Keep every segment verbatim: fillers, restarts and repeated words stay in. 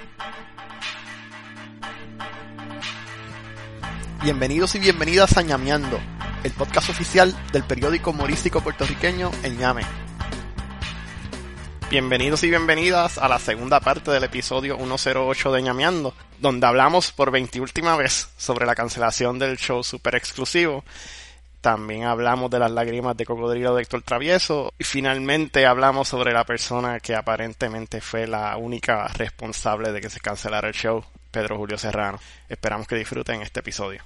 Bienvenidos y bienvenidas a Ñameando, el podcast oficial del periódico humorístico puertorriqueño El Ñame. Bienvenidos y bienvenidas a la segunda parte del episodio ciento ocho de Ñameando, donde hablamos por veintiúltima vez sobre la cancelación del show super exclusivo. También hablamos de las lágrimas de cocodrilo de Héctor Travieso y finalmente hablamos sobre la persona que aparentemente fue la única responsable de que se cancelara el show, Pedro Julio Serrano. Esperamos que disfruten este episodio.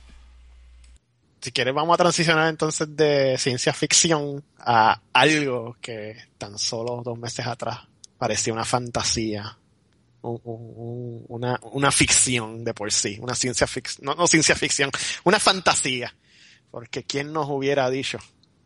Si quieres vamos a transicionar entonces de ciencia ficción a algo que tan solo dos meses atrás parecía una fantasía, un, un, una, una ficción de por sí, una ciencia ficción, no, no ciencia ficción, una fantasía, porque ¿quién nos hubiera dicho?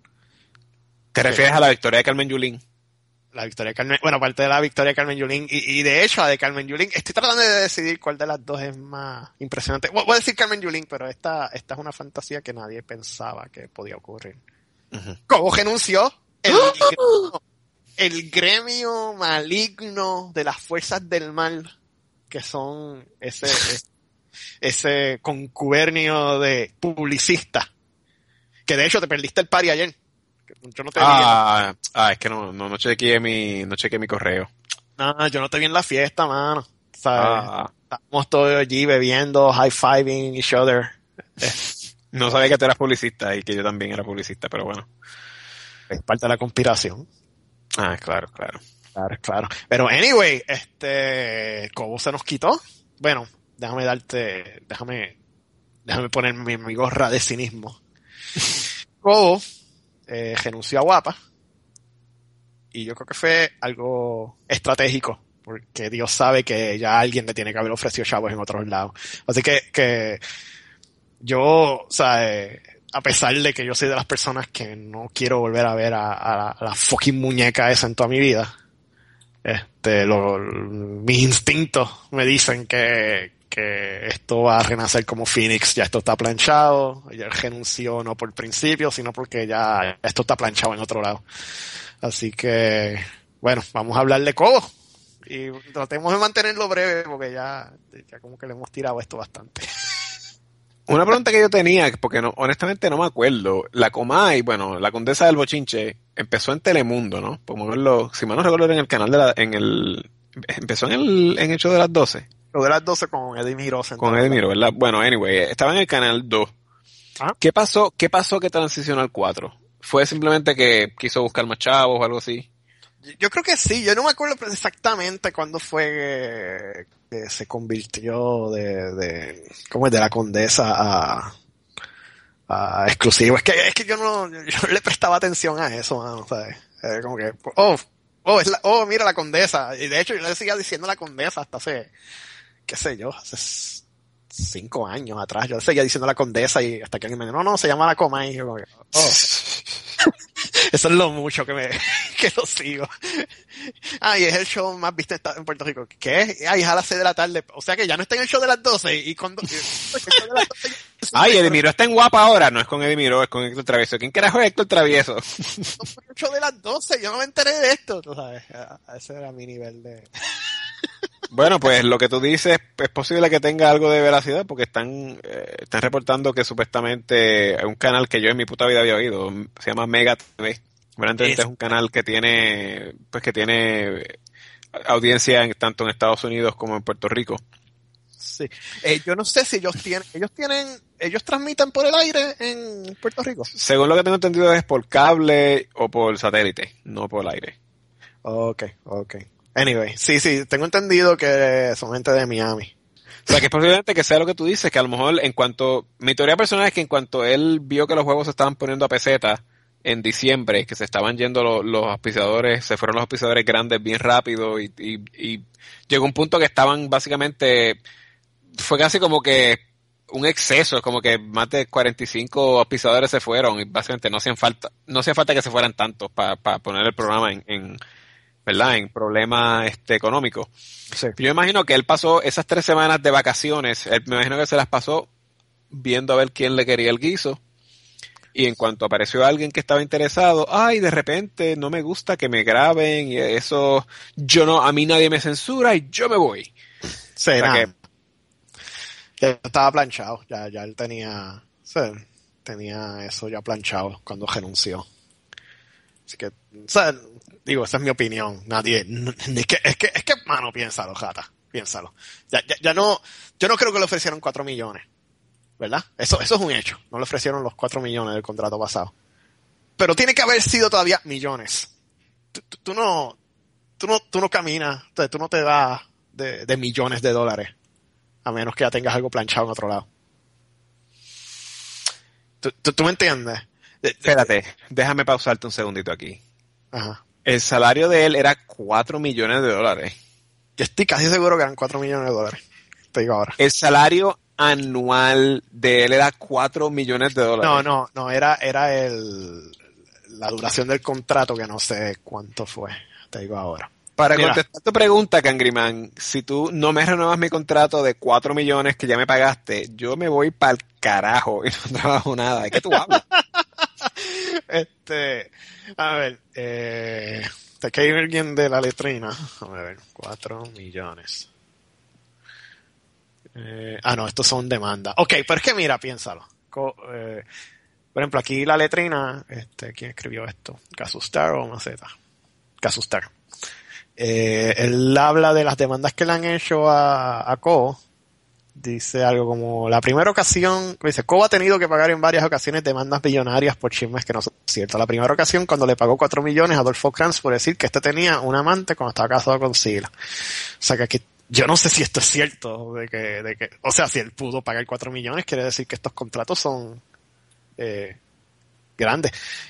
¿Te refieres a la victoria de Carmen Yulín? La victoria de Carmen, bueno, aparte de la victoria de Carmen Yulín, y, y de hecho, la de Carmen Yulín, estoy tratando de decidir cuál de las dos es más impresionante. Voy a decir Carmen Yulín, pero esta, esta es una fantasía que nadie pensaba que podía ocurrir. Uh-huh. ¿Cómo renunció el, gremio, el gremio maligno de las fuerzas del mal, que son ese, ese, ese concubernio de publicistas, que de hecho te perdiste el party ayer? Yo no te ah, vi ah, es que no, no, no chequeé mi, no chequeé mi correo. No, yo no te vi en la fiesta, mano. ¿Sabes? Ah. Estamos todos allí bebiendo, high-fiving each other. No sabía que tú eras publicista y que yo también era publicista, pero bueno. Es parte de la conspiración. Ah, claro, claro. Claro, claro. Pero anyway, este, ¿cómo se nos quitó? Bueno, déjame darte, déjame, déjame poner mi, mi gorra de cinismo. Cobo Eh, renunció a Guapa y yo creo que fue algo estratégico porque Dios sabe que ya alguien le tiene que haber ofrecido chavos en otros lados, así que, que yo, o sea, eh, a pesar de que yo soy de las personas que no quiero volver a ver a, a, la, a la fucking muñeca esa en toda mi vida, este, lo, mis instintos me dicen que que esto va a renacer como Phoenix, ya esto está planchado, ella renunció no por principio, sino porque ya esto está planchado en otro lado. Así que, bueno, vamos a hablar de Cobo, y tratemos de mantenerlo breve, porque ya, ya como que le hemos tirado esto bastante. Una pregunta que yo tenía, porque no, honestamente no me acuerdo, la Comay, bueno, la Condesa del Bochinche, empezó en Telemundo, ¿no? Por moverlo, si mal no recuerdo, en el canal de la, en el, empezó en el, en el show de las doce. Lo de las doce con Eddie Miró. Con Eddie Miró, ¿verdad? Bueno, anyway, estaba en el canal dos. ¿Ah? ¿Qué pasó, qué pasó que transicionó al cuatro? ¿Fue simplemente que quiso buscar más chavos o algo así? Yo creo que sí, yo no me acuerdo exactamente cuándo fue que, que se convirtió de, de, ¿cómo es? De la Condesa a, a exclusivo. Es que, es que yo no, yo no le prestaba atención a eso, mano, ¿sabes? Eh, como que, oh, oh, es la, oh, mira la Condesa. Y de hecho yo le seguía diciendo la Condesa hasta hace, qué sé yo, hace cinco años atrás, yo le seguía diciendo la Condesa y hasta que alguien me dijo, no, no, se llama la Comay, y yo como que, oh. Eso es lo mucho que me, que lo sigo. Ah, y es el show más visto en Puerto Rico. ¿Qué es? Ay, es a las seis de la tarde. O sea que ya no está en el show de las doce y cuando, el show de las doce, ay, Eddie Miró está en Guapa ahora, no es con Eddie Miró, es con Héctor Travieso. ¿Quién carajo es Héctor Travieso? No fue el show de las doce, yo no me enteré de esto, tú sabes. Ese era mi nivel de... Bueno, pues lo que tú dices es posible que tenga algo de veracidad porque están eh, están reportando que supuestamente un canal que yo en mi puta vida había oído, se llama Mega T V. Realmente es un canal que tiene pues que tiene audiencia en, tanto en Estados Unidos como en Puerto Rico. Sí. Eh, yo no sé si ellos tienen, ellos tienen, ellos transmiten por el aire en Puerto Rico. Según lo que tengo entendido es por cable o por satélite, no por el aire. Okay, okay. Anyway, sí, sí, tengo entendido que son gente de Miami. O sea, que es posiblemente que sea lo que tú dices, que a lo mejor en cuanto... Mi teoría personal es que en cuanto él vio que los juegos se estaban poniendo a peseta en diciembre, que se estaban yendo los, los auspiciadores, se fueron los auspiciadores grandes bien rápido y, y, y llegó un punto que estaban básicamente... Fue casi como que un exceso, es como que más de cuarenta y cinco auspiciadores se fueron y básicamente no hacían falta, no hacía falta que se fueran tantos para pa poner el programa en... en ¿verdad? En problemas este, económicos. Sí. Yo imagino que él pasó esas tres semanas de vacaciones, él, me imagino que se las pasó viendo a ver quién le quería el guiso, y en cuanto apareció alguien que estaba interesado, ay, de repente no me gusta que me graben, y eso, yo no, a mí nadie me censura y yo me voy. Sí, o sea nada. que, Ya estaba planchado, ya, ya él tenía, sí, tenía eso ya planchado cuando renunció. Así que, o sea, digo, esa es mi opinión. Nadie, no, es que, es que, es que, mano, piénsalo, Jata, piénsalo. Ya, ya, ya no, yo no creo que le ofrecieron cuatro millones, ¿verdad? Eso, eso es un hecho. No le ofrecieron los cuatro millones del contrato pasado. Pero tiene que haber sido todavía millones. Tú, tú, tú no, tú no, tú no caminas, tú no te das de, de millones de dólares. A menos que ya tengas algo planchado en otro lado. ¿Tú, tú, tú me entiendes? De, de, espérate, déjame pausarte un segundito aquí. Ajá. El salario de él era cuatro millones de dólares. Yo estoy casi seguro que eran cuatro millones de dólares. Te digo ahora. El salario anual de él era cuatro millones de dólares. No, no, no, era, era el, la duración del contrato que no sé cuánto fue. Te digo ahora. Para Mira, contestar tu pregunta, Cangriman, si tú no me renuevas mi contrato de cuatro millones que ya me pagaste, yo me voy para el carajo y no trabajo nada. ¿De qué tú hablas? este, a ver, eh, te cae alguien de la letrina. A ver, cuatro millones. Eh, ah, no, estos son demandas. Ok, pero es que mira, piénsalo. Co, eh, por ejemplo, aquí la letrina, este, ¿quién escribió esto? Casustar o Maceta. Casustar. Eh, él habla de las demandas que le han hecho a, a Co. Dice algo como, la primera ocasión, dice, Co ha tenido que pagar en varias ocasiones demandas millonarias por chismes que no son ciertos. La primera ocasión cuando le pagó cuatro millones a Adolfo Kranz por decir que este tenía un amante cuando estaba casado con Sila. O sea que aquí, yo no sé si esto es cierto, de que, de que, o sea, si él pudo pagar cuatro millones, quiere decir que estos contratos son, eh, grandes.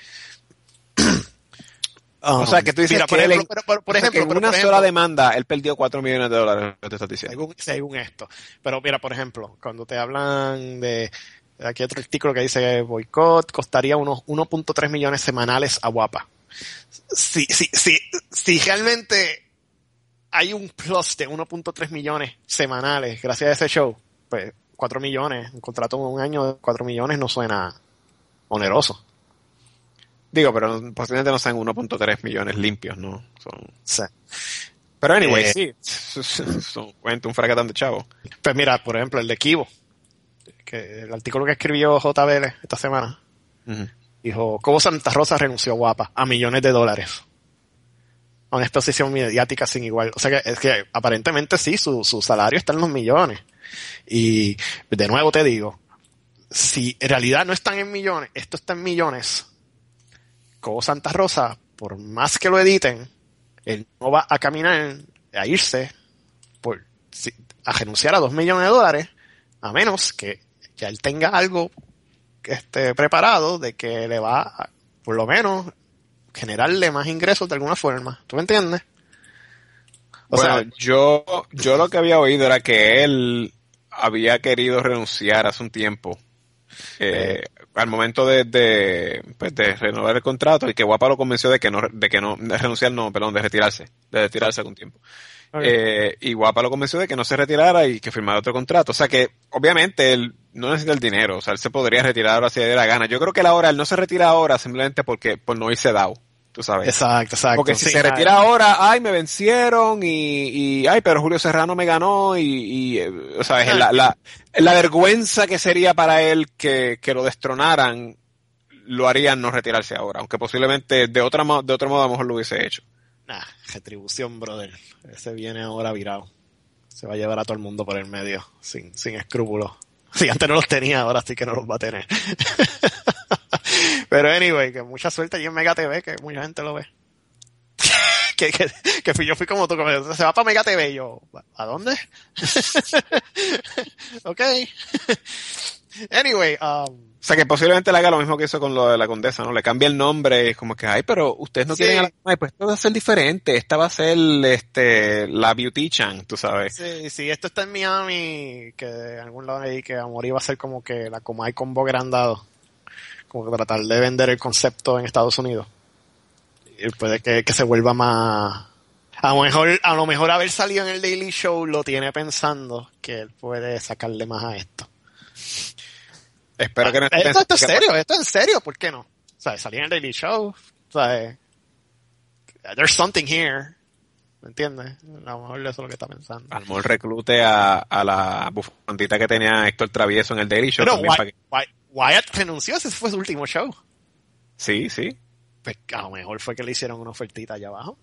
Um, o sea, que tú dices mira, que por él ejemplo, en, pero, por, por o sea, ejemplo, que en pero, una por sola ejemplo, demanda él perdió cuatro millones de dólares, lo que te estás diciendo. según, según esto. Pero mira, por ejemplo, cuando te hablan de, aquí hay otro artículo que dice que boicot costaría unos uno punto tres millones semanales a Guapa. Si, si, si, si realmente hay un plus de uno punto tres millones semanales gracias a ese show, pues cuatro millones, un contrato de un año de cuatro millones no suena oneroso. Digo, pero posiblemente no sean uno punto tres millones limpios, ¿no? Son... Sí. Pero anyway, Eh, sí, son cuenta un fracatán de chavo. Pues mira, por ejemplo, el de Kibo, que el artículo que escribió J. Vélez esta semana, Uh-huh. dijo, Cobo Santa Rosa renunció Guapa a millones de dólares. A una exposición mediática sin igual. O sea que, es que aparentemente sí, su, su salario está en los millones. Y de nuevo te digo, si en realidad no están en millones, esto está en millones, Cobo Santa Rosa, por más que lo editen, él no va a caminar, a irse, por, a renunciar a dos millones de dólares, a menos que ya él tenga algo que esté preparado de que le va a, por lo menos, generarle más ingresos de alguna forma. ¿Tú me entiendes? O bueno, sea, yo, yo lo que había oído era que él había querido renunciar hace un tiempo. Eh, al momento de, de, pues de renovar el contrato y que Guapa lo convenció de que no, de que no, de renunciar no, perdón, de retirarse, de retirarse algún tiempo. Okay. Eh, y Guapa lo convenció de que no se retirara y que firmara otro contrato. O sea que, obviamente, él no necesita el dinero. O sea, él se podría retirar ahora si le diera la gana. Yo creo que él ahora, él no se retira ahora simplemente porque, por no irse dado. Tú sabes. Exacto, exacto. Porque si sí, se retira ay. ahora, ay, me vencieron y, y, ay, pero Julio Serrano me ganó y, y o sea, la, la, la vergüenza que sería para él que, que lo destronaran, lo harían no retirarse ahora. Aunque posiblemente de otra, de otro modo a lo mejor lo hubiese hecho. Nah, retribución, brother. Ese viene ahora virado. Se va a llevar a todo el mundo por el medio, sin, sin escrúpulos. Si antes no los tenía, ahora sí que no los va a tener. Pero anyway, que mucha suerte allí en Mega T V, que mucha gente lo ve. que, que, que fui, yo fui como tú, como, se va para Mega T V, y yo, ¿a dónde? Ok. Anyway, um, o sea que posiblemente le haga lo mismo que hizo con lo de la Condesa, ¿no? Le cambia el nombre, es como que, ay, pero ustedes no sí. quieren a la... Ay, pues esto va a ser diferente, esta va a ser, este, la Beauty Chan, tú sabes. Sí, sí, esto está en Miami, que de algún lado ahí que Amor iba a ser como que la Comay Combo grandado, como que tratar de vender el concepto en Estados Unidos. Y puede que, que se vuelva más... A lo mejor, a lo mejor haber salido en el Daily Show lo tiene pensando que él puede sacarle más a esto. Espero que no esté esto, esto es serio, esto es en serio, ¿por qué no? O sea, salí en el Daily Show, o sea, there's something here. ¿me entiendes? A lo mejor eso es lo que está pensando. A lo mejor reclute a, a la bufandita que tenía Héctor Travieso en el Daily Show. Pero también Wy- para que... Wy- Wyatt renunció, ese fue su último show. Sí, sí. Pues a lo mejor fue que le hicieron una ofertita allá abajo.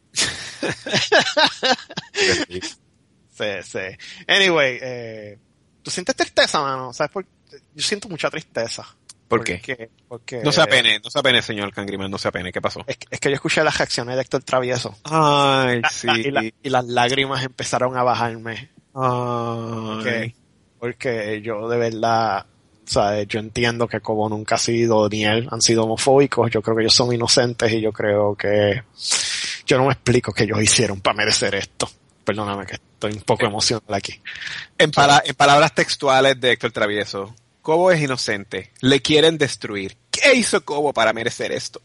Sí, sí. Anyway, eh, ¿tú sientes tristeza, mano? ¿Sabes por Yo siento mucha tristeza. ¿Por qué? Porque, porque No se apene, no se apene, señor Cangriman, no se apene. ¿Qué pasó? Es, es que yo escuché las reacciones de Héctor Travieso. Ay, La- sí. la- y, la- y las lágrimas empezaron a bajarme. Ay. Porque, porque yo de verdad, ¿sabes? Yo entiendo que Cobo nunca ha sido, ni él han sido homofóbicos. Yo creo que ellos son inocentes y yo creo que yo no me explico qué ellos hicieron para merecer esto. Perdóname que estoy un poco emocional aquí. En, pala- en palabras textuales de Héctor Travieso, Cobo es inocente, le quieren destruir. ¿Qué hizo Cobo para merecer esto?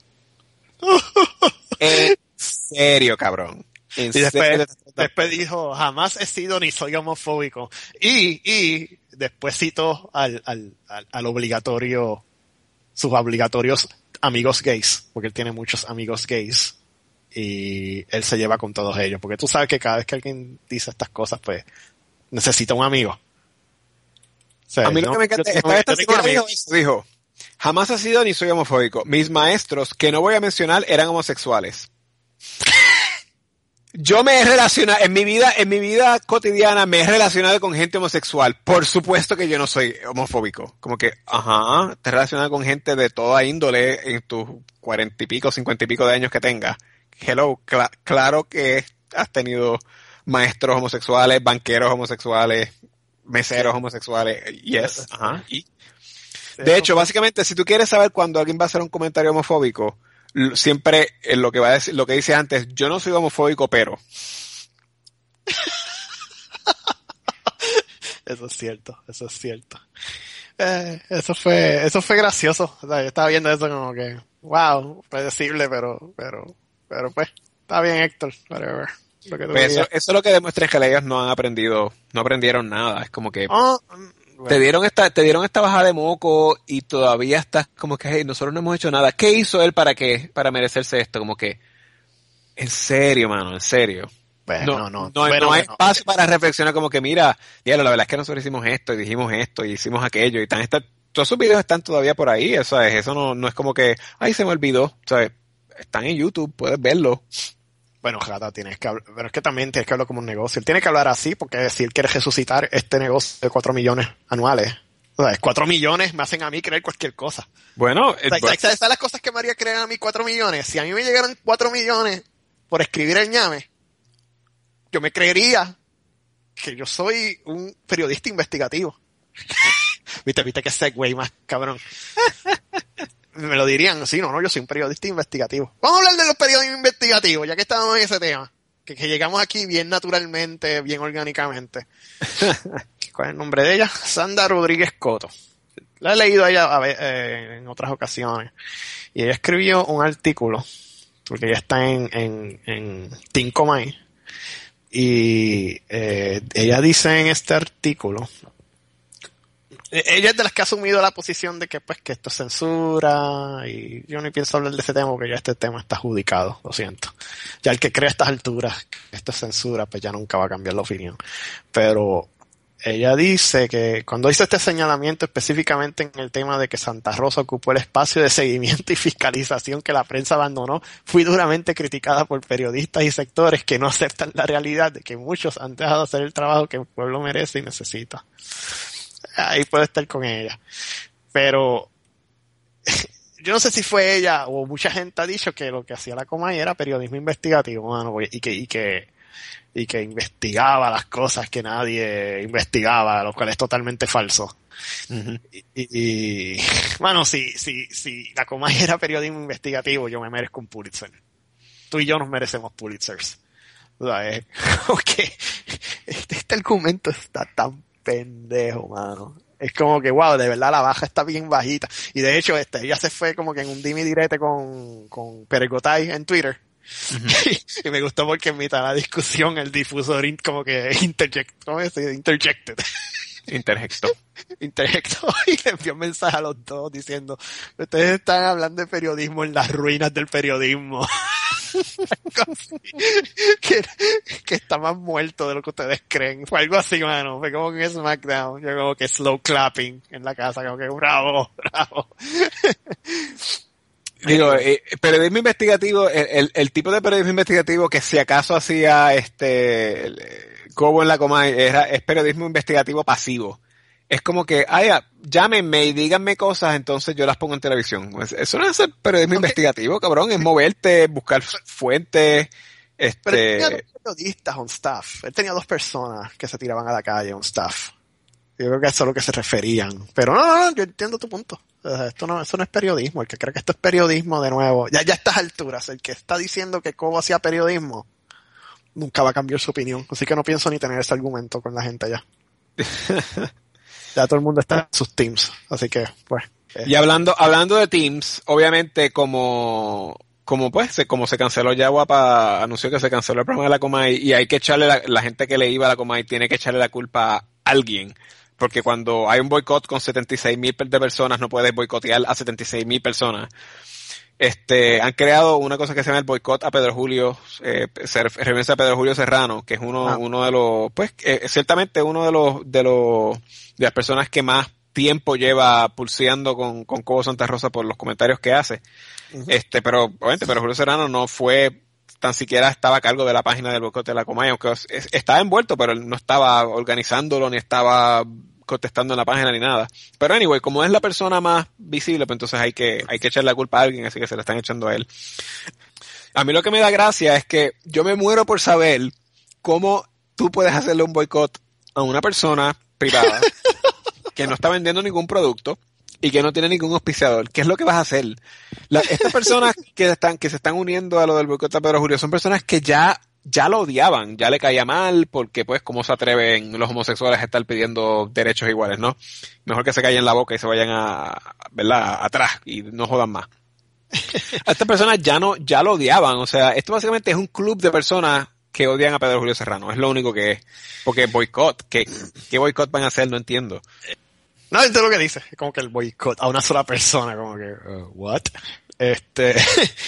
En serio, cabrón. En Y serio. después, después dijo, jamás he sido ni soy homofóbico. Y, y después citó al, al, al, al obligatorio, sus obligatorios amigos gays, porque él tiene muchos amigos gays. Y él se lleva con todos ellos, porque tú sabes que cada vez que alguien dice estas cosas, pues necesita un amigo. O sea, A mí lo no, que me encanta, yo tengo- esta, esta yo tengo un señora amigo. dijo eso, dijo, jamás he sido ni soy homofóbico. Mis maestros, que no voy a mencionar, eran homosexuales. Yo me he relacionado, en mi vida, en mi vida cotidiana me he relacionado con gente homosexual. Por supuesto que yo no soy homofóbico. Como que, ajá, te relacionas con gente de toda índole en tus cuarenta y pico, cincuenta y pico de años que tengas. Hello, cla- claro que has tenido maestros homosexuales, banqueros homosexuales, meseros homosexuales. Yes, ajá. Y, de hecho, básicamente, si tú quieres saber cuando alguien va a hacer un comentario homofóbico, l- siempre eh, lo que va a decir, lo que dice antes, yo no soy homofóbico, pero. Eso es cierto, eso es cierto. Eh, eso fue, eso fue gracioso. O sea, yo estaba viendo eso como que, wow, predecible, pero, pero, pero pues, está bien, Héctor, whatever. Lo que tú Pues eso, digas. eso lo que demuestra es que ellos no han aprendido, no aprendieron nada. Es como que Oh, mm, bueno. te dieron esta, te dieron esta bajada de moco y todavía estás como que, hey, nosotros no hemos hecho nada. ¿Qué hizo él para qué? Para merecerse esto, como que, en serio, mano, en serio. Bueno, No, no, no, bueno, no hay bueno. espacio para reflexionar como que, mira, diablo, la verdad es que nosotros hicimos esto y dijimos esto y hicimos aquello y están, está, todos sus videos están todavía por ahí, ¿sabes? Eso no, no es como que, ay, se me olvidó, ¿sabes? Están en YouTube, puedes verlo. Bueno, Jata, tienes que hablar, pero es que también tienes que hablar como un negocio. Él tiene que hablar así porque si él quiere resucitar este negocio de cuatro millones anuales, o sea, cuatro millones me hacen a mí creer cualquier cosa. Bueno, O sea, ¿sabes, ¿sabes las cosas que me haría creer a mí cuatro millones? Si a mí me llegaran cuatro millones por escribir el ñame, yo me creería que yo soy un periodista investigativo. Viste, viste que segue más cabrón. Me lo dirían, sí, no, no, yo soy un periodista investigativo. Vamos a hablar de los periodistas investigativos, ya que estamos en ese tema. Que, que llegamos aquí bien naturalmente, bien orgánicamente. ¿Cuál es el nombre de ella? Sandra Rodríguez Coto. La he leído a ella a ver, eh, en otras ocasiones. Y ella escribió un artículo, porque ella está en, en, en Tincomay. Y eh, ella dice en este artículo, ella es de las que ha asumido la posición de que pues que esto es censura y yo ni pienso hablar de ese tema porque ya este tema está adjudicado, lo siento. Ya el que cree a estas alturas que esto es censura pues ya nunca va a cambiar la opinión. Pero ella dice que cuando hizo este señalamiento específicamente en el tema de que Santa Rosa ocupó el espacio de seguimiento y fiscalización que la prensa abandonó, fui duramente criticada por periodistas y sectores que no aceptan la realidad de que muchos han dejado de hacer el trabajo que el pueblo merece y necesita. Ahí puedo estar con ella. Pero yo no sé si fue ella o mucha gente ha dicho que lo que hacía la Comay era periodismo investigativo, mano, y que, y que, y que investigaba las cosas que nadie investigaba, lo cual es totalmente falso. Uh-huh. Y, y, y, mano, si, si, si la Comay era periodismo investigativo, yo me merezco un Pulitzer. Tú y yo nos merecemos Pulitzers. O sea, es, okay. este, este argumento está tan pendejo, mano. Es como que, wow, de verdad la baja está bien bajita. Y de hecho, este, ella se fue como que en un dimi direte con, con Peregotay en Twitter. Uh-huh. y, y me gustó porque en mitad de la discusión el difusor in, como que interject, ¿cómo es? Interjected. Interjectó. Interjectó y le envió un mensaje a los dos diciendo, ustedes están hablando de periodismo en las ruinas del periodismo. que, que está más muerto de lo que ustedes creen. Fue algo así, mano. Fue como que en SmackDown. Yo como que slow clapping en la casa, como que bravo, bravo. Digo, eh, periodismo investigativo, el, el, el tipo de periodismo investigativo que si acaso hacía este Cobo en la Comay era, es periodismo investigativo pasivo. Es como que, ay, llámenme y díganme cosas, entonces yo las pongo en televisión. Eso no es el periodismo okay. investigativo, cabrón, es moverte, buscar fuentes. Este... Pero él tenía dos periodistas on staff. Él tenía dos personas que se tiraban a la calle on staff. Yo creo que eso es a lo que se referían. Pero no, no, no, yo entiendo tu punto. O sea, esto no, eso no es periodismo. El que cree que esto es periodismo, de nuevo, ya, ya a estas alturas, el que está diciendo que Cobo hacía periodismo, nunca va a cambiar su opinión. Así que no pienso ni tener ese argumento con la gente ya. Ya todo el mundo está en sus teams, así que, pues. Eh. Y hablando, hablando de teams, obviamente como, como pues, se, como se canceló ya Guapa, anunció que se canceló el programa de la Comay y hay que echarle la, la gente que le iba a la Comay tiene que echarle la culpa a alguien. Porque cuando hay un boicot con setenta y seis mil de personas, no puedes boicotear a setenta y seis mil personas. Este, han creado una cosa que se llama el boicot a Pedro Julio, eh, se refiere a Pedro Julio Serrano, que es uno, ah. uno de los, pues, eh, ciertamente uno de los, de los, de las personas que más tiempo lleva pulseando con, con Cobo Santa Rosa por los comentarios que hace. Uh-huh. Este, pero, obviamente, Pedro Julio Serrano no fue, tan siquiera estaba a cargo de la página del boicot de la Comay, aunque es, estaba envuelto, pero él no estaba organizándolo, ni estaba contestando en la página ni nada. Pero anyway, como es la persona más visible, pues entonces hay que, hay que echarle la culpa a alguien, así que se la están echando a él. A mí lo que me da gracia es que yo me muero por saber cómo tú puedes hacerle un boicot a una persona privada que no está vendiendo ningún producto y que no tiene ningún auspiciador. ¿Qué es lo que vas a hacer? La, estas personas que están, que se están uniendo a lo del boicot a Pedro Julio son personas que ya ya lo odiaban, ya le caía mal, porque pues cómo se atreven los homosexuales a estar pidiendo derechos iguales, ¿no? Mejor que se callen la boca y se vayan a, ¿verdad?, atrás y no jodan más. A estas personas ya no, ya lo odiaban, o sea, esto básicamente es un club de personas que odian a Pedro Julio Serrano, es lo único que es. Porque boicot, ¿qué, qué boicot van a hacer? No entiendo. No, entiendo lo que dices, es como que el boicot a una sola persona, como que, uh, what? Este...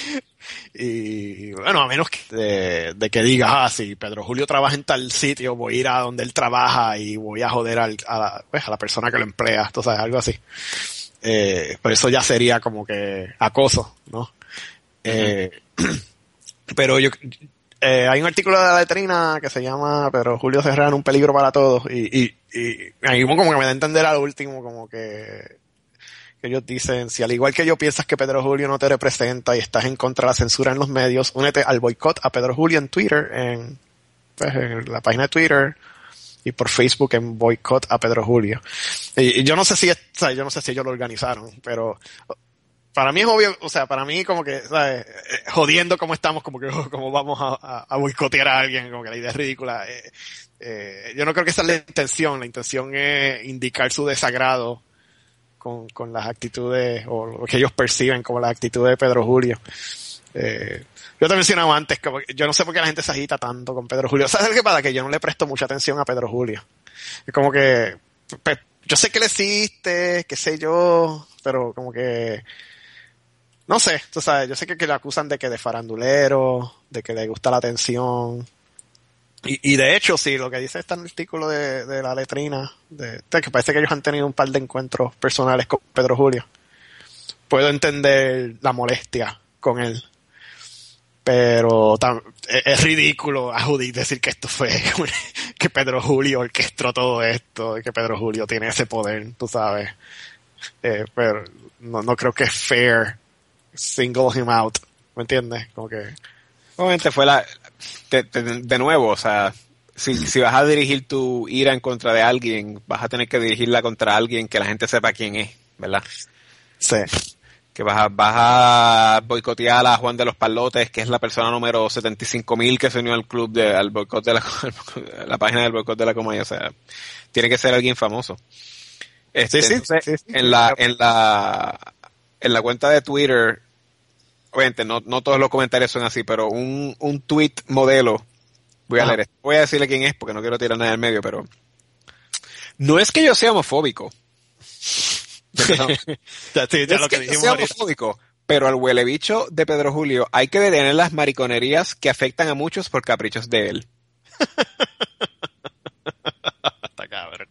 Y bueno, a menos que de, de que digas, ah, si Pedro Julio trabaja en tal sitio, voy a ir a donde él trabaja y voy a joder al, a, la, pues, a la persona que lo emplea, tú sabes, algo así. Eh, pero eso ya sería como que acoso, ¿no? Uh-huh. Eh, pero yo, eh, hay un artículo de la letrina que se llama Pedro Julio Serrano, un peligro para todos, y, y, y ahí como que me da a entender al último, como que que ellos dicen, si al igual que yo piensas que Pedro Julio no te representa y estás en contra de la censura en los medios, únete al boicot a Pedro Julio en Twitter, en, pues, en la página de Twitter y por Facebook en boicot a Pedro Julio. Y, y yo no sé si, es, o sea, yo no sé si ellos lo organizaron, pero para mí es obvio, o sea, para mí como que, ¿sabes? Jodiendo como estamos, como que, oh, como vamos a, a, a boicotear a alguien, como que la idea es ridícula. Eh, eh, yo no creo que esa es la intención, la intención es indicar su desagrado Con, con las actitudes o lo que ellos perciben como las actitudes de Pedro Julio. Eh, yo te mencionaba antes, como, yo no sé por qué la gente se agita tanto con Pedro Julio. ¿Sabes qué pasa? Que yo no le presto mucha atención a Pedro Julio. Es como que, pe, yo sé que le existe, qué sé yo, pero como que, no sé, tú sabes, yo sé que, que le acusan de que de farandulero, de que le gusta la atención. Y, y de hecho, sí, lo que dice este artículo de, de la letrina, de, de que parece que ellos han tenido un par de encuentros personales con Pedro Julio. Puedo entender la molestia con él. Pero tam, es, es ridículo a Judith decir que esto fue, que Pedro Julio orquestó todo esto, que Pedro Julio tiene ese poder, tú sabes. Eh, pero no, no creo que es fair single him out, ¿me entiendes? Como que... Obviamente fue la... De, de, de nuevo, o sea, si, si vas a dirigir tu ira en contra de alguien, vas a tener que dirigirla contra alguien que la gente sepa quién es, ¿verdad? Sí. Que vas a, vas a boicotear a Juan de los Palotes, que es la persona número setenta y cinco mil que se unió al club de, al boicot de la, la página del boicot de la Comay, o sea, tiene que ser alguien famoso. Este, sí, sí, entonces, sí, sí. en la, en la, en la cuenta de Twitter, obviamente no, no todos los comentarios son así, pero un, un tweet modelo, voy a Ajá. leer esto, voy a decirle quién es porque no quiero tirar nada del medio, pero no es que yo sea homofóbico. ya, sí, ya es lo que, que yo dijimos sea ahorita. homofóbico, pero al huele bicho de Pedro Julio hay que detener las mariconerías que afectan a muchos por caprichos de él. Está cabrón.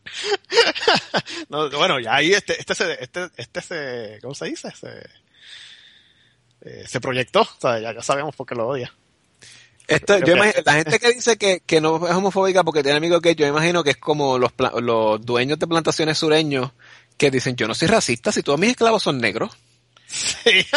No, bueno, ya ahí este, este se, este, este se, ¿cómo se dice? Se, eh, se proyectó, o sea, ya, ya sabemos por qué lo odia. Esto, yo imagino, la gente que dice que, que no es homofóbica porque tiene amigos que yo imagino que es como los, los dueños de plantaciones sureños que dicen, yo no soy racista si todos mis esclavos son negros. Sí.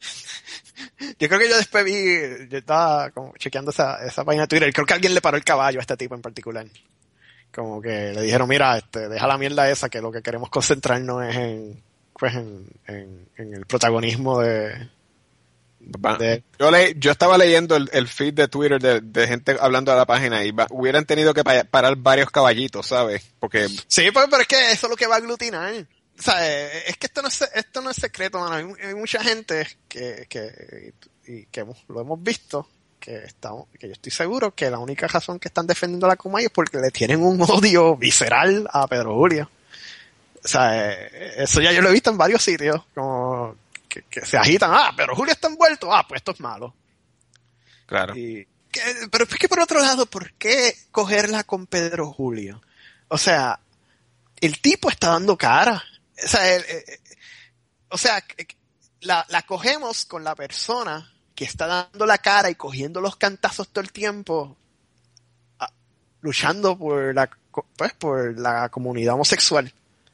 Yo creo que yo después vi, yo estaba como chequeando esa, esa página de Twitter y creo que alguien le paró el caballo a este tipo en particular. Como que le dijeron, mira, este, deja la mierda esa, que lo que queremos concentrarnos es en, pues en, en, en el protagonismo de, de... Yo le, yo estaba leyendo el, el feed de Twitter de, de gente hablando de la página y va, hubieran tenido que pa- parar varios caballitos, ¿sabes? Porque... Sí, pues, pero es que eso es lo que va a aglutinar. O sea, es que esto no es, esto no es secreto, mano. Hay, hay mucha gente que, que, y que hemos, lo hemos visto, que estamos, que yo estoy seguro que la única razón que están defendiendo a la Comay es porque le tienen un odio visceral a Pedro Julio. O sea, eso ya yo lo he visto en varios sitios, como que, que se agitan, ah, Pedro Julio está envuelto, ah, pues esto es malo. Claro. Y, que, pero es que por otro lado, ¿por qué cogerla con Pedro Julio? O sea, el tipo está dando cara. O sea, el, el, o sea, la, la cogemos con la persona que está dando la cara y cogiendo los cantazos todo el tiempo, a, luchando por la, pues, por la comunidad homosexual.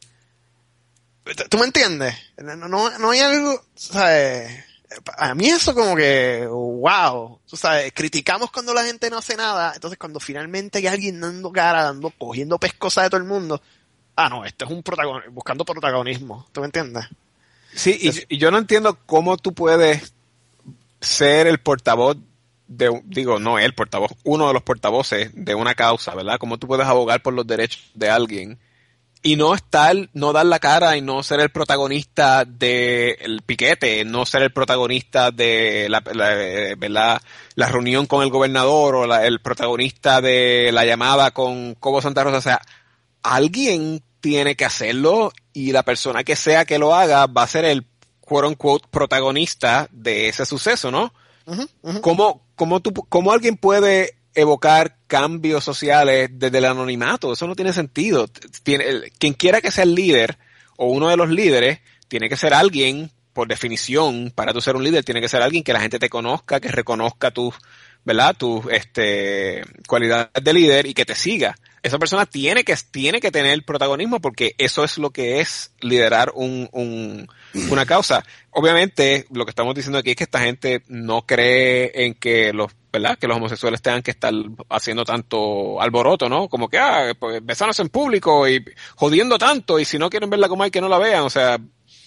¿Tú me entiendes? No, no, no hay algo, o sea, a mí eso como que, wow, tú sabes, criticamos cuando la gente no hace nada, entonces cuando finalmente hay alguien dando cara, dando, cogiendo pescosas de todo el mundo, ah, no, esto es un protagonismo, buscando protagonismo, ¿tú me entiendes? Sí, y, y yo no entiendo cómo tú puedes ser el portavoz de, digo, no el portavoz, uno de los portavoces de una causa, ¿verdad? Cómo tú puedes abogar por los derechos de alguien y no estar, no dar la cara y no ser el protagonista del piquete, no ser el protagonista de la, la, ¿verdad? La reunión con el gobernador o la, el protagonista de la llamada con Cobo Santa Rosa, o sea, alguien tiene que hacerlo y la persona que sea que lo haga va a ser el quote unquote protagonista de ese suceso, ¿no? Uh-huh, uh-huh. ¿Cómo, cómo, tú, ¿Cómo alguien puede evocar cambios sociales desde el anonimato? Eso no tiene sentido. Tiene, quien quiera que sea el líder o uno de los líderes tiene que ser alguien, por definición, para tú ser un líder, tiene que ser alguien que la gente te conozca, que reconozca tus, ¿verdad? Tus este, cualidades de líder y que te siga. Esa persona tiene que, tiene que tener protagonismo porque eso es lo que es liderar un, un, una causa. Obviamente, lo que estamos diciendo aquí es que esta gente no cree en que los, ¿verdad? Que los homosexuales tengan que estar haciendo tanto alboroto, ¿no? Como que, ah, pues, besándose en público y jodiendo tanto y si no quieren verla como hay que no la vean, o sea,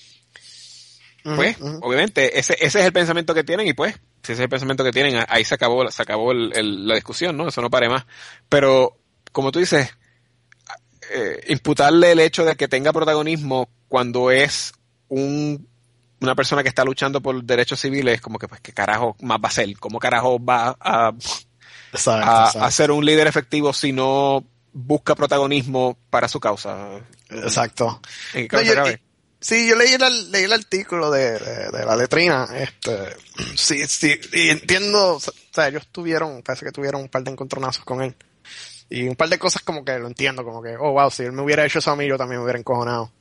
pues, uh-huh, uh-huh. Obviamente, ese, ese es el pensamiento que tienen y pues, si ese es el pensamiento que tienen, ahí se acabó, se acabó el, el, la discusión, ¿no? Eso no pare más. Pero, como tú dices, eh, imputarle el hecho de que tenga protagonismo cuando es un, una persona que está luchando por derechos civiles, como que pues qué carajo más va a ser, cómo carajo va a, exacto, a, exacto. a ser un líder efectivo si no busca protagonismo para su causa. Exacto. ¿En qué causa no, yo, sí, yo leí el, leí el artículo de, de, de la letrina, este, sí, sí, y entiendo, o sea, ellos tuvieron, parece que tuvieron un par de encontronazos con él. Y un par de cosas como que lo entiendo, como que, oh wow, si él me hubiera hecho eso a mí, yo también me hubiera encojonado.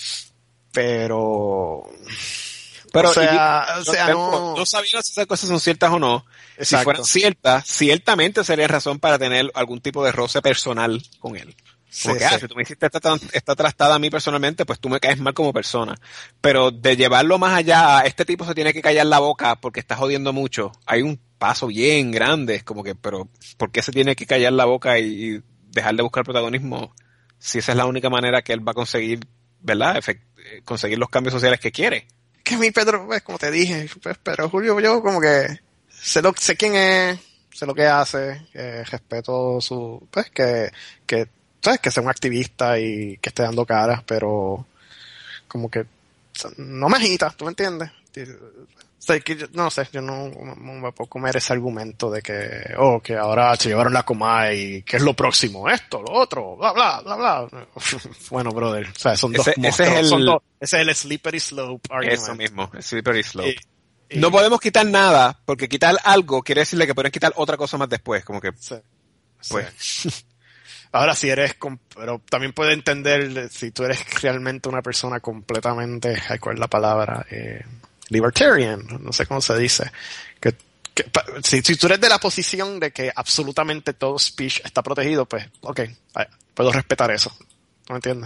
Pero... Pero o sea, y, o sea no, no... No sabía si esas cosas son ciertas o no. Exacto. Si fueran ciertas, ciertamente sería razón para tener algún tipo de roce personal con él. Como sí, que, ah, sí. Si tú me hiciste esta, esta trastada a mí personalmente, pues tú me caes mal como persona. Pero de llevarlo más allá, este tipo se tiene que callar la boca porque está jodiendo mucho. Hay un paso bien grande, es como que, pero ¿por qué se tiene que callar la boca y, y dejar de buscar protagonismo si esa es la única manera que él va a conseguir, ¿verdad? Efect, conseguir los cambios sociales que quiere. Que mi Pedro, pues como te dije, pues Pedro Julio, yo como que sé lo sé quién es, sé lo que hace, eh, respeto su, pues que, que, sabes, que sea un activista y que esté dando caras, pero como que no me agita, ¿tú me entiendes? O sea, que yo, no sé, yo no, no me puedo comer ese argumento de que, oh, que ahora se llevaron la Comay y que es lo próximo, esto, lo otro, bla, bla, bla, bla. Bueno, brother, o sea, son ese, dos ese es el, son dos, ese es el slippery slope argument. Eso mismo, el slippery slope. Y, no podemos quitar nada, porque quitar algo quiere decirle que pueden quitar otra cosa más después, como que, sí, pues. sí. Ahora, si eres, pero también puede entender si tú eres realmente una persona completamente, ¿cuál es la palabra? Eh, libertarian, no sé cómo se dice. Que, que si, si tú eres de la posición de que absolutamente todo speech está protegido, pues, ok, puedo respetar eso. ¿No me entiendes?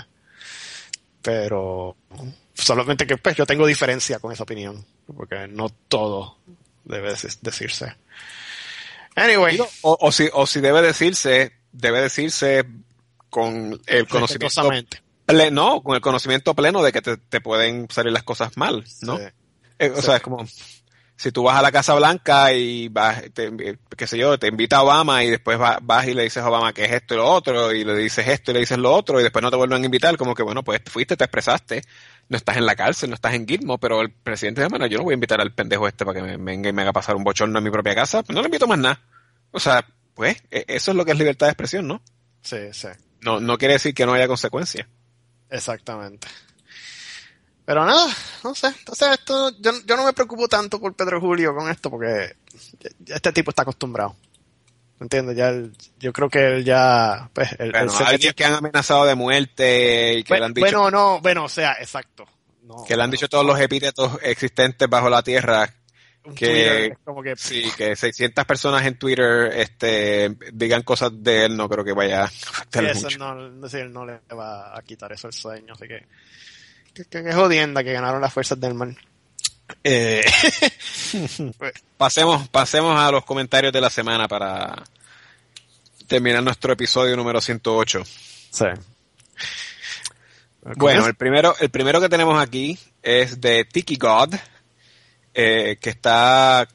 Pero solamente que pues yo tengo diferencia con esa opinión, porque no todo debe decirse. Anyway. O, o si, o si debe decirse, debe decirse con el conocimiento pleno, no, con el conocimiento pleno de que te, te pueden salir las cosas mal, ¿no? Sí. Eh, o sí. sea, es como si tú vas a la Casa Blanca y vas, te, qué sé yo, te invita a Obama y después vas, vas y le dices a Obama que es esto y lo otro, y le dices esto y le dices lo otro, y después no te vuelven a invitar, como que bueno, pues fuiste, te expresaste, no estás en la cárcel, no estás en Gitmo, pero el presidente dice, bueno, yo no voy a invitar al pendejo este para que me venga y me haga pasar un bochorno en mi propia casa, pues no le invito más nada. O sea, pues, eso es lo que es libertad de expresión, ¿no? Sí, sí. No, no quiere decir que no haya consecuencias. Exactamente. Pero nada, no sé. Entonces esto, yo, yo no me preocupo tanto por Pedro Julio con esto porque este tipo está acostumbrado. ¿Entiendes? Ya él, yo creo que él ya, pues, él, bueno, él alguien que han amenazado de muerte y que bueno, le han dicho. Bueno, no, bueno, o sea, exacto. No, que le han no, dicho todos los epítetos existentes bajo la tierra. Que, Twitter, como que sí, que seiscientas personas en Twitter este digan cosas de él, no creo que vaya a afectarle eso mucho. No, no, sí, él no le va a quitar eso el sueño, así que que, que, que jodienda que ganaron las fuerzas del mal. Eh, pasemos, pasemos a los comentarios de la semana para terminar nuestro episodio número ciento ocho. Sí. Bueno, el primero, el primero que tenemos aquí es de Tiki God. Eh, que está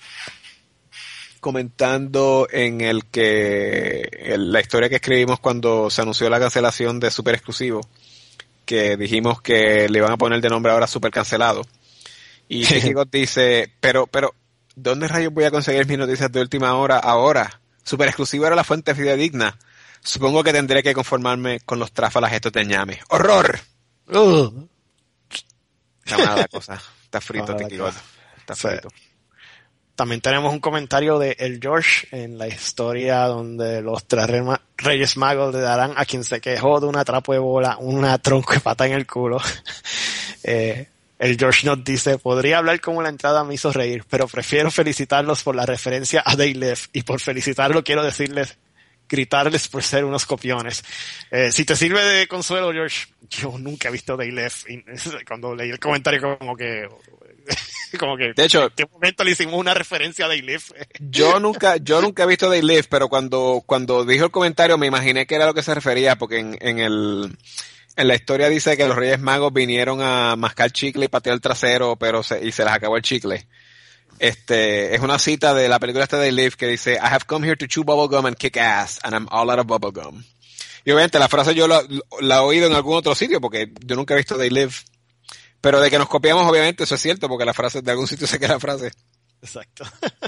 comentando en el que en la historia que escribimos cuando se anunció la cancelación de Super Exclusivo, que dijimos que le iban a poner de nombre ahora Super Cancelado, y Tiki God dice, pero, pero, ¿dónde rayos voy a conseguir mis noticias de última hora ahora? Super Exclusivo era la fuente fidedigna. Supongo que tendré que conformarme con los tráfalas estos de ñame. ¡Horror! Uh. Está mala la cosa. Está frito, Tiki God. Está frito. También tenemos un comentario de El George en la historia donde los tres Reyes Magos le darán a quien se quejó de una trapo de bola una tronco de pata en el culo. eh, el George nos dice, podría hablar como la entrada me hizo reír, pero prefiero felicitarlos por la referencia a They Live, y por felicitarlo quiero decirles, gritarles por ser unos copiones. Eh, si te sirve de consuelo, George, yo nunca he visto They Live, y cuando leí el comentario como que... como que de hecho, en qué momento le hicimos una referencia a They Live. yo nunca yo nunca he visto They Live, pero cuando cuando dijo el comentario me imaginé que era a lo que se refería, porque en, en el en la historia dice que los Reyes Magos vinieron a mascar chicle y patear el trasero, pero se, y se les acabó el chicle. Este es una cita de la película esta de They Live que dice, I have come here to chew bubblegum and kick ass and I'm all out of bubblegum. Y obviamente la frase yo la, la he oído en algún otro sitio porque yo nunca he visto They Live. Pero de que nos copiamos, obviamente, eso es cierto, porque la frase de algún sitio se queda la frase. Exacto.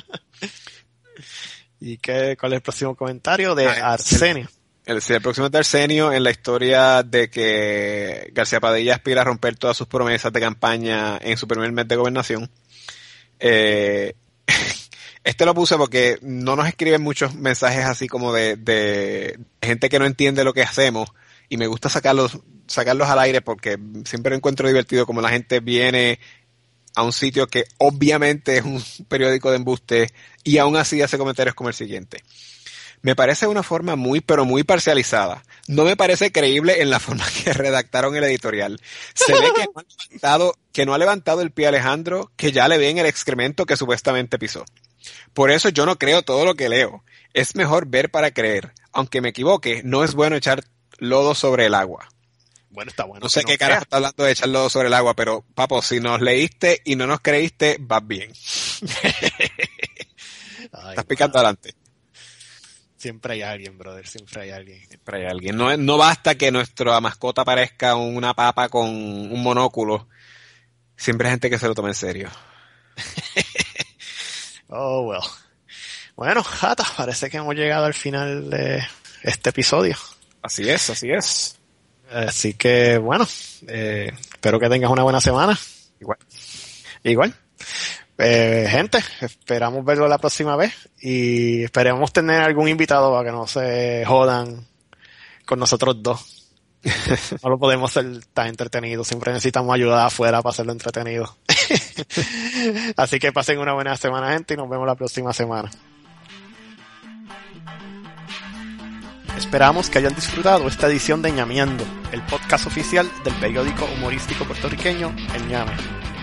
¿Y qué, cuál es el próximo comentario? De ah, Arsenio. El, el, el próximo es de Arsenio, en la historia de que García Padilla aspira a romper todas sus promesas de campaña en su primer mes de gobernación. Eh, este lo puse porque no nos escriben muchos mensajes así como de, de gente que no entiende lo que hacemos, y me gusta sacarlos sacarlos al aire porque siempre encuentro divertido como la gente viene a un sitio que obviamente es un periódico de embuste y aún así hace comentarios como el siguiente. Me parece una forma muy pero muy parcializada. No me parece creíble en la forma que redactaron el editorial. Se ve que no ha levantado, que no ha levantado el pie Alejandro, que ya le ven el excremento que supuestamente pisó. Por eso yo no creo todo lo que leo. Es mejor ver para creer. Aunque me equivoque, no es bueno echar lodo sobre el agua. Bueno, está bueno. No sé qué no carajo está hablando de echar lodo sobre el agua, pero papo, si nos leíste y no nos creíste, vas bien. Ay, estás picando wow. adelante. Siempre hay alguien, brother, siempre hay alguien. Siempre hay alguien. No, no basta que nuestra mascota parezca una papa con un monóculo. Siempre hay gente que se lo toma en serio. Oh, well. Bueno, Jata, parece que hemos llegado al final de este episodio. Así es, así es. Así que, bueno, eh, espero que tengas una buena semana. Igual. Igual. Eh, gente, esperamos verlo la próxima vez y esperemos tener algún invitado para que no se jodan con nosotros dos. No lo podemos hacer tan entretenido, siempre necesitamos ayuda afuera para hacerlo entretenido. Así que pasen una buena semana, gente, y nos vemos la próxima semana. Esperamos que hayan disfrutado esta edición de Ñameando, el podcast oficial del periódico humorístico puertorriqueño El Ñame.